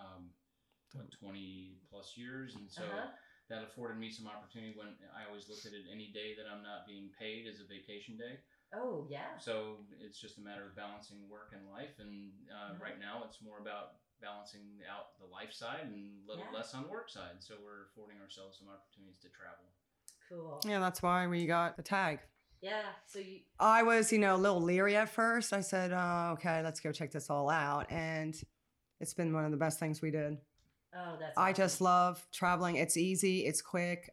20 plus years, and so that afforded me some opportunity. When I always looked at it, any day that I'm not being paid is a vacation day. Oh, yeah. So it's just a matter of balancing work and life, and right now it's more about balancing out the life side and a little less on the work side. So we're affording ourselves some opportunities to travel. Cool. Yeah, that's why we got the tag. Yeah. So you. I was, a little leery at first. I said, okay, let's go check this all out. And it's been one of the best things we did. Oh, that's. I awesome. just love traveling. It's easy. It's quick.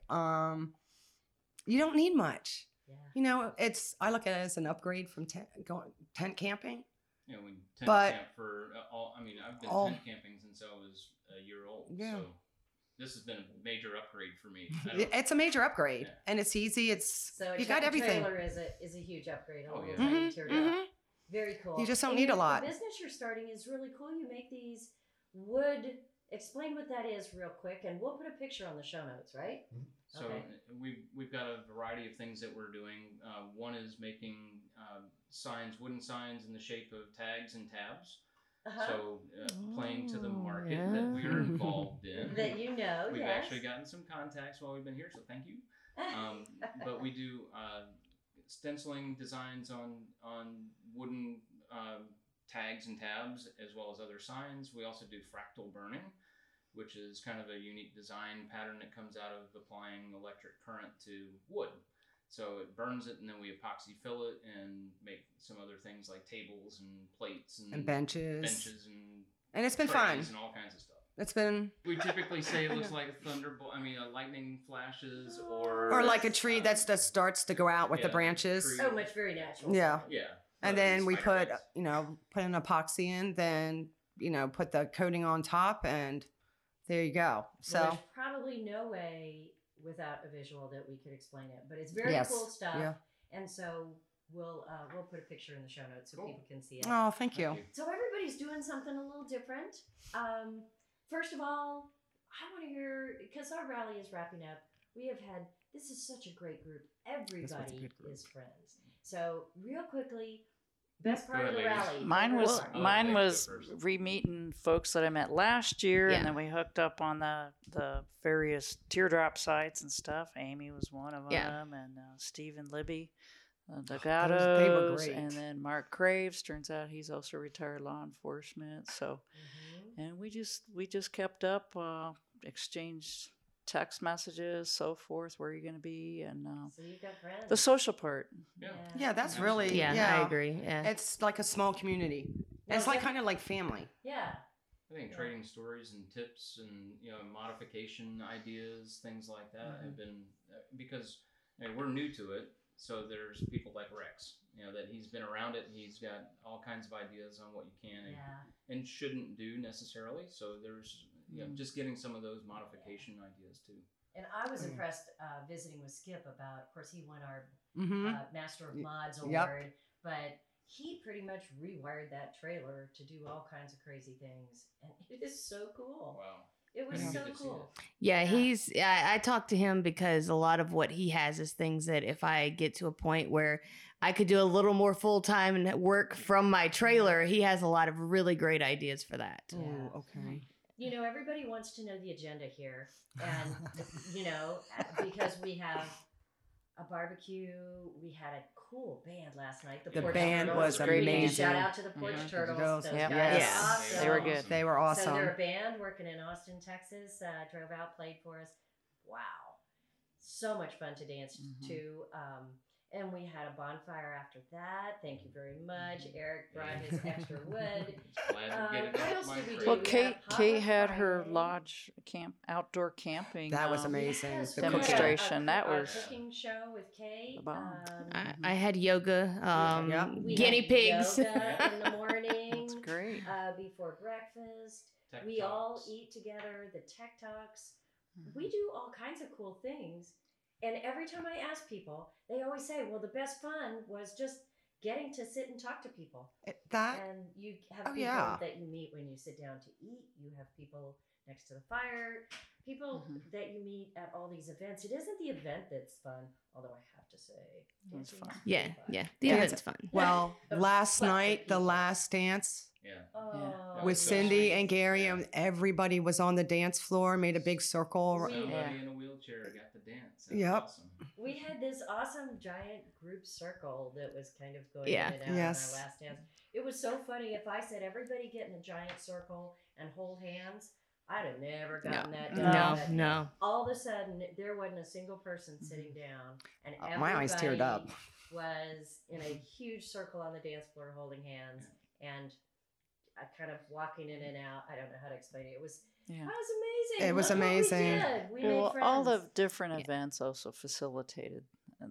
You don't need much. Yeah. I look at it as an upgrade from tent camping. We tent But- camp for I've been all- tent camping since I was a year old. Yeah. So this has been a major upgrade for me. It's a major upgrade, and it's easy. So You got everything. Trailer is a huge upgrade. Oh, All yeah. the time Mhm, turned mhm. out. Very cool. You just don't And need a lot. The business you're starting is really cool. You make these wood. Explain what that is real quick, and we'll put a picture on the show notes, right? So we've got a variety of things that we're doing. One is making signs, wooden signs in the shape of tags and tabs. Uh-huh. So playing to the market that we're involved in. That you know, We've yes. actually gotten some contacts while we've been here, so thank you. But we do stenciling designs on wooden tags and tabs, as well as other signs. We also do fractal burning, which is kind of a unique design pattern that comes out of applying electric current to wood. So it burns it, and then we epoxy fill it and make some other things like tables and plates and benches. and it's been trays fun. and all kinds of stuff. It's been We typically say it looks like a thunderbolt. Lightning flashes, or or like a tree that starts to go out with the yeah, branches. tree. So much very natural. Yeah. Yeah. And But then it's we put, spider put an epoxy in, then, put the coating on top, and there you go. So, Well, there's probably no way without a visual that we could explain it, but it's very Yes, cool stuff. yeah. And so we'll put a picture in the show notes so people can see it. oh, thank you. So everybody's doing something a little different. First of all, I want to hear, because our rally is wrapping up. This is such a great group. Everybody is friends. So real quickly, best part of the rally. Mine was Go mine first. was re-meeting folks that I met last year, Yeah. and then we hooked up on the various teardrop sites and stuff. Amy was one of Yeah. them, and Steve and Libby, they were Delgados, great. and then Mark Graves. Turns out he's also retired law enforcement. So, and we just kept up, exchanged text messages, so forth. Where are you going to be? And So you've got friends. the social part. Yeah, that's really, Yeah, I agree. Yeah. It's like a small community. Well, It's like so- kind of like family. Yeah. I think trading stories and tips and modification ideas, things like that, have been because we're new to it. So there's people like Rex, that he's been around it. And he's got all kinds of ideas on what you can and shouldn't do necessarily. So there's just getting some of those modification ideas too. And I was impressed visiting with Skip about, of course, he won our Mhm. Master of Mods Yep. award, but he pretty much rewired that trailer to do all kinds of crazy things, and it is so cool. Wow. It was so cool. Yeah, I talked to him because a lot of what he has is things that if I get to a point where I could do a little more full time and work from my trailer, he has a lot of really great ideas for that. Oh, okay. You know, everybody wants to know the agenda here, and you know, because we have a barbecue, we had a cool band last night. The Porch band Turtles. was amazing. Shout out to the Porch Turtles. Those Yep. guys Yes. are awesome. They were good. They were awesome. So they're a band working in Austin, Texas. Drove out, played for us. Wow, so much fun to dance to. And we had a bonfire after that. Thank you very much. Eric brought his extra wood. What else did we do? Well, We Kate Hot had her lodge outdoor camping. That was amazing. Yes, The we had demonstration. That our was cooking show with Kate. I had yoga, We guinea had pigs. yoga in the morning. That's great. Before breakfast. Tech We all Talks. eat together. The tech talks. We do all kinds of cool things. And every time I ask people, they always say, "Well, the best fun was just getting to sit and talk to people." And you have people that you meet when you sit down to eat. You have people next to the fire. People that you meet at all these events. It isn't the event that's fun, although I have to say, it's fun. Yeah. The event's fun. Well, last night, the last dance. Oh, With Cindy and Gary, and everybody was on the dance floor, made a big circle. Somebody in a wheelchair got to dance. That was Yep. awesome. We had this awesome giant group circle that was kind of going Yeah. in and out Yes. in our last dance. It was so funny. If I said everybody get in a giant circle and hold hands, I'd have never gotten that done. But No. all of a sudden, there wasn't a single person sitting down, and everybody My eyes teared up. was in a huge circle on the dance floor holding hands and kind of walking in and out. I don't know how to explain it. It was Yeah. That was amazing. It was Look what we amazing. did. We Well, made friends. all the different events also facilitated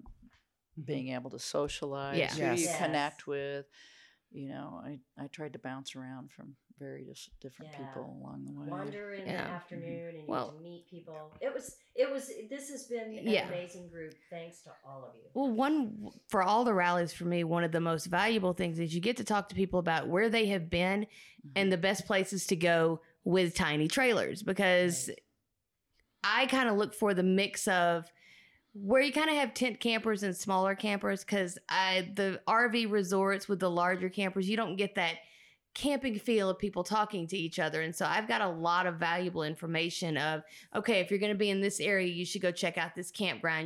being able to socialize, Yeah. who do you Yes. connect with. You know, I tried to bounce around from various different Yeah. people along the way. Wander in the afternoon and Well- you can meet people. This has been an Yeah. amazing group. Thanks to all of you. Well, for all the rallies for me, one of the most valuable things is you get to talk to people about where they have been and the best places to go with tiny trailers, because I kind of look for the mix of where you kind of have tent campers and smaller campers, because the RV resorts with the larger campers, you don't get that camping feel of people talking to each other. And so I've got a lot of valuable information of, okay, if you're going to be in this area, you should go check out this campground.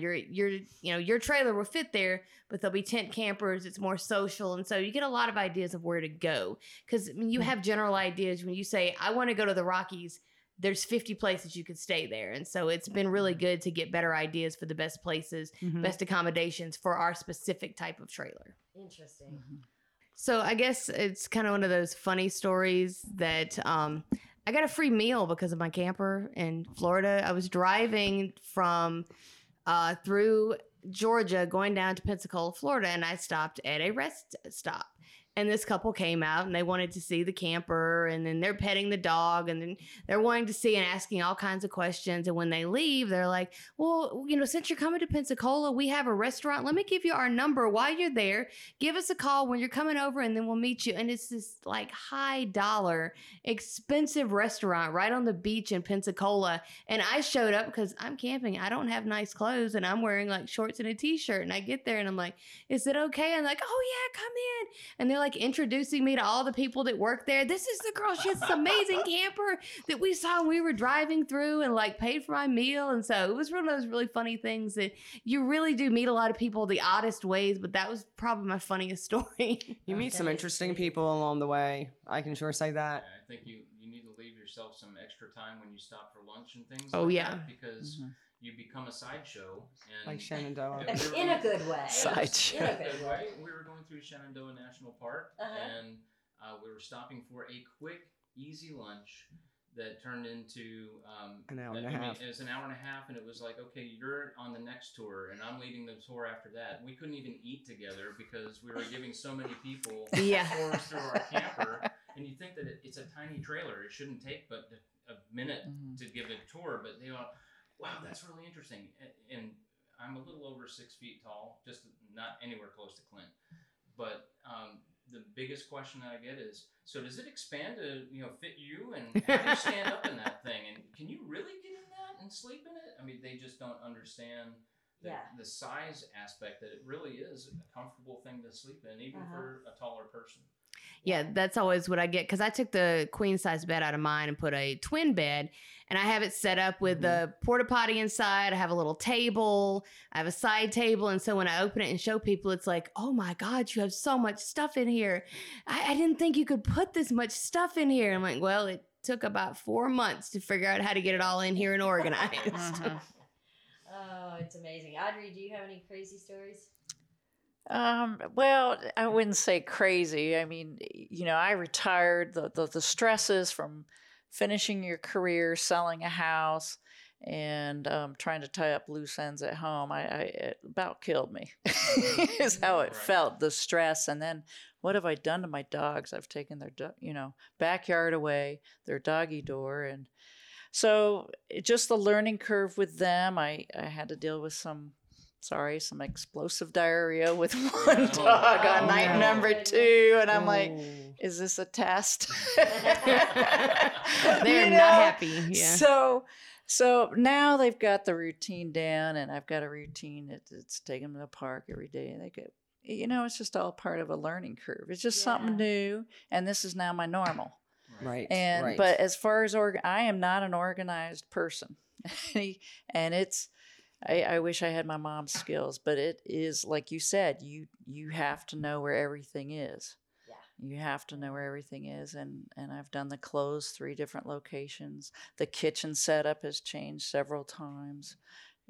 Your trailer will fit there, but there'll be tent campers. It's more social. And so you get a lot of ideas of where to go. Because you have general ideas when you say, I want to go to the Rockies, there's 50 places you could stay there. And so it's been really good to get better ideas for the best places, best accommodations for our specific type of trailer. Interesting. So I guess it's kind of one of those funny stories that I got a free meal because of my camper in Florida. I was driving from through Georgia going down to Pensacola, Florida, and I stopped at a rest stop. And this couple came out and they wanted to see the camper, and then they're petting the dog, and then they're wanting to see and asking all kinds of questions. And when they leave, they're like, well, since you're coming to Pensacola, we have a restaurant. Let me give you our number while you're there. Give us a call when you're coming over, and then we'll meet you. And it's this like high dollar, expensive restaurant right on the beach in Pensacola. And I showed up because I'm camping. I don't have nice clothes, and I'm wearing like shorts and a t-shirt. And I get there and I'm like, is it okay? I'm like, oh yeah, come in. And they're like introducing me to all the people that work there. This is the girl. She has this amazing camper that we saw when we were driving through, and like paid for my meal. And so it was one of those really funny things that you really do meet a lot of people the oddest ways, but that was probably my funniest story. You meet some interesting people along the way. I can sure say that. I think you need to leave yourself some extra time when you stop for lunch and things. Oh, like yeah. that, because you become a sideshow. And Like Shenandoah. In a good way. Sideshow. In a good way. We were going through Shenandoah National Park, and we were stopping for a quick, easy lunch that turned into An hour and a half. It was an hour and a half, and it was like, okay, you're on the next tour, and I'm leading the tour after that. We couldn't even eat together because we were giving so many people tours through our camper. And you think that it's a tiny trailer; it shouldn't take but a minute to give a tour. But they all, wow, that's really interesting. And I'm a little over 6 feet tall, just not anywhere close to Clint. But the biggest question that I get is, so does it expand to fit you, and how do you stand up in that thing, and can you really get in that and sleep in it? I mean, they just don't understand the size aspect, that it really is a comfortable thing to sleep in, even for a taller person. Yeah, that's always what I get, because I took the queen size bed out of mine and put a twin bed, and I have it set up with the porta potty inside. I have a little table, I have a side table, and so when I open it and show people, it's like, oh my God, you have so much stuff in here. I didn't think you could put this much stuff in here. I'm like, well, it took about 4 months to figure out how to get it all in here and organized. Oh, it's amazing. Audrey, do you have any crazy stories? Well, I wouldn't say crazy. I mean, I retired. The stresses from finishing your career, selling a house, and trying to tie up loose ends at home, it about killed me. Is how it felt, the stress. And then what have I done to my dogs? I've taken their, backyard away, their doggy door. And so just the learning curve with them, I had to deal with some explosive diarrhea with one dog on night number 2. And I'm like, is this a test? They're not happy. Yeah. So now they've got the routine down, and I've got a routine. It's taking them to the park every day. And they get, it's just all part of a learning curve. It's just something new. And this is now my normal. Right. But as far as I am not an organized person. And I wish I had my mom's skills, but it is, like you said, you have to know where everything is. Yeah. You have to know where everything is. And I've done the clothes 3 different locations. The kitchen setup has changed several times.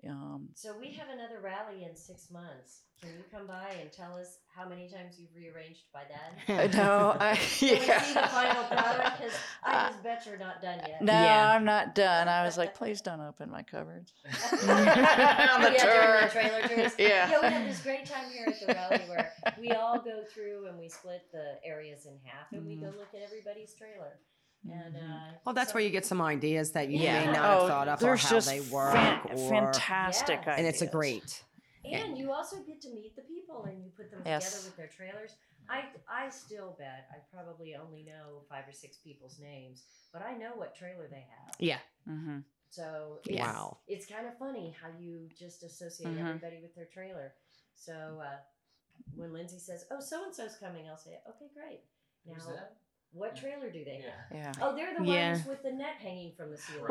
So we have another rally in 6 months. Can you come by and tell us how many times you've rearranged by then? No, Can we see the final product? Because I just bet you're not done yet. No, I'm not done. I was like, please don't open my cupboards. On the tour. During the trailer tours. Yeah. We have this great time here at the rally where we all go through and we split the areas in half, and we go look at everybody's trailer. And well, that's where you get some ideas that you Yeah. may not have thought of, or There's how just they work. fantastic Yes. And it's a ideas. great. And you also get to meet the people, and you put them Yes. together with their trailers. I still bet I probably only know 5 or 6 people's names, but I know what trailer they have. Yeah. Mm-hmm. So it's kind of funny how you just associate everybody with their trailer. So when Lindsay says, "Oh, so and so's coming," I'll say, "Okay, great." Now, Who's that? what trailer do they have? Yeah. Oh, they're the ones with the net hanging from the ceiling,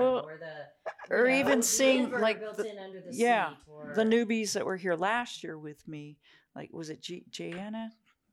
or even seeing inverter like built in under the the seat, or the newbies that were here last year with me. Like, was it Joanna?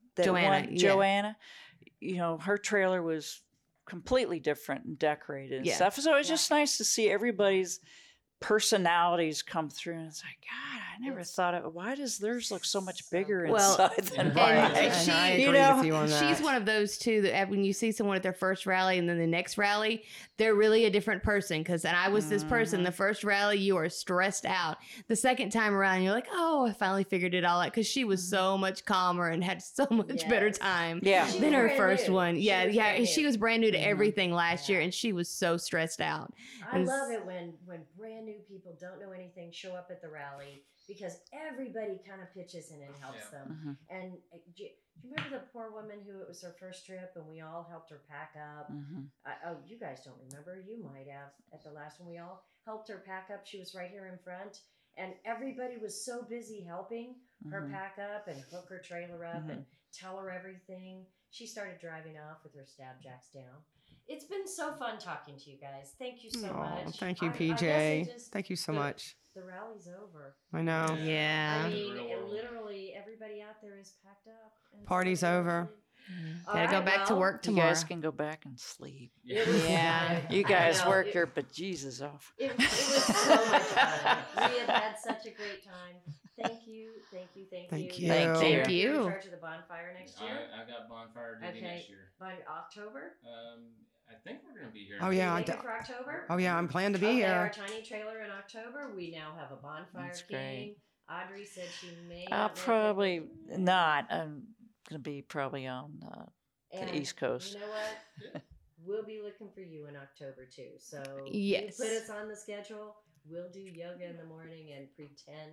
Joanna. Joanna. Her trailer was completely different and decorated and stuff. So it's just nice to see everybody's personalities come through. And it's like, God, I never thought of why does theirs look so much bigger inside than mine? And I agree with you on that. She's one of those too that when you see someone at their first rally and then the next rally, they're really a different person. And I was this person. The first rally, you are stressed out. The second time around, you're like, oh, I finally figured it all out, because she was so much calmer and had so much better time than her first one. She was brand new to everything last year, and she was so stressed out. I love it when brand new people don't know anything show up at the rally, because everybody kind of pitches in and helps them. And do you remember the poor woman who it was her first trip and we all helped her pack up? You guys don't remember. You might have at the last one. We all helped her pack up. She was right here in front, and everybody was so busy helping her pack up and hook her trailer up and tell her everything. She started driving off with her stab jacks down. It's been so fun talking to you guys. Thank you so much. Thank you, I PJ. guess it just- Thank you so much. The rally's over. I know. Yeah. I mean, literally everybody out there is packed up. And Party's so over. Gotta go back to work tomorrow. You guys can go back and sleep. Yeah. You guys work your bejesus off. It was so much fun. We have had such a great time. Thank you. Thank you. Thank You're you. in charge of the bonfire next year. I got bonfire duty next year. By October? I think we're going to be here. Oh, yeah. Make it for October? Oh, yeah. I'm planning to be Okay, here. our tiny trailer in October. We now have a bonfire That's king. great. Audrey said she may. I'll not make it. probably not. I'm going to be probably on And the East Coast. You know what? We'll be looking for you in October too. So Yes. you put us on the schedule. We'll do yoga in the morning and pretend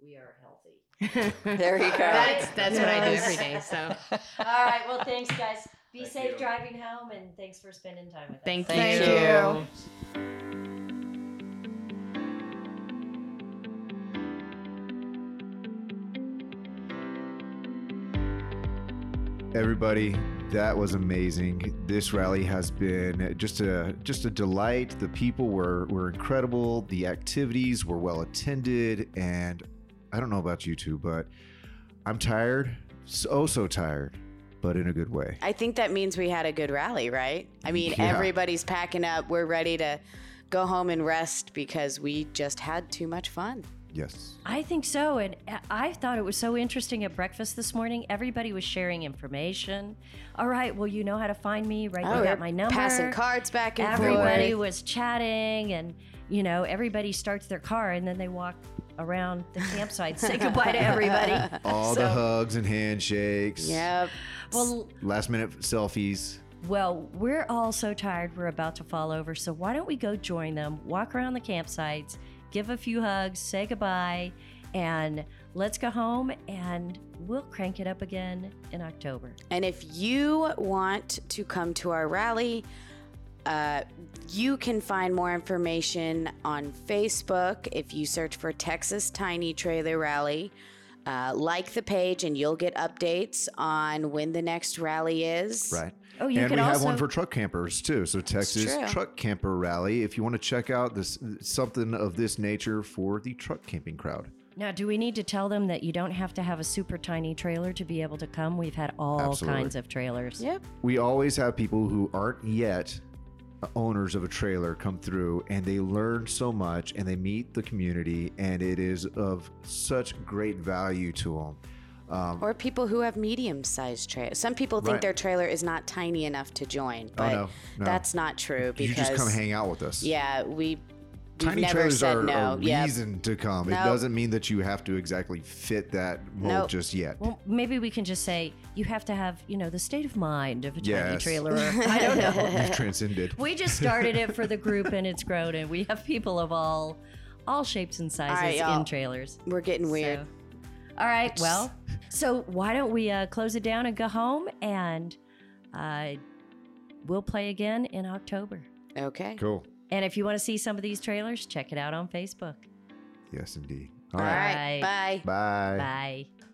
we are healthy. There you go. That's what I do every day. So, all right. Well, thanks, guys. Be Thank safe you. driving home, and thanks for spending time with us. thank you. Everybody, that was amazing. This rally has been just a delight. The people were incredible. The activities were well attended, and I don't know about you two, but I'm tired, so tired, but in a good way. I think that means we had a good rally, right? I mean, Yeah. everybody's packing up. We're ready to go home and rest because we just had too much fun. Yes. I think so. And I thought it was so interesting at breakfast this morning. Everybody was sharing information. All right, well, you know how to find me, right? You got my number. Passing cards back and Everybody forth. was chatting, and, you know, everybody starts their car and then they walk around the campsite, say goodbye to everybody. All the hugs and handshakes. Yep. Well, Last minute selfies. Well, we're all so tired, we're about to fall over. So why don't we go join them, walk around the campsites, give a few hugs, say goodbye, and let's go home and we'll crank it up again in October. And if you want to come to our rally, you can find more information on Facebook if you search for Texas Tiny Trailer Rally. Like the page and you'll get updates on when the next rally is. Right. Oh, you and can we also have one for truck campers too. So Texas true. Truck Camper Rally. If you want to check out this something of this nature for the truck camping crowd. Now, do we need to tell them that you don't have to have a super tiny trailer to be able to come? We've had all Absolutely. kinds of trailers. Yep. We always have people who aren't yet owners of a trailer come through, and they learn so much and they meet the community, and it is of such great value to them. Or people who have medium-sized trailers. Some people think Right. their trailer is not tiny enough to join, but no. that's not true because You just come hang out with us. Yeah, we've Tiny never trailers said are no. a Yep. reason to come. It Nope. doesn't mean that you have to exactly fit that mold Nope. just yet. Well, maybe we can just say you have to have, you know, the state of mind of a tiny Yes. trailer. I don't know. You've transcended. We just started it for the group and it's grown, and we have people of all shapes and sizes All right, y'all. in trailers. We're getting weird. So- all right, well, so why don't we close it down and go home, and we'll play again in October. Okay. Cool. And if you want to see some of these trailers, check it out on Facebook. Yes, indeed. All right. Bye. Bye. Bye.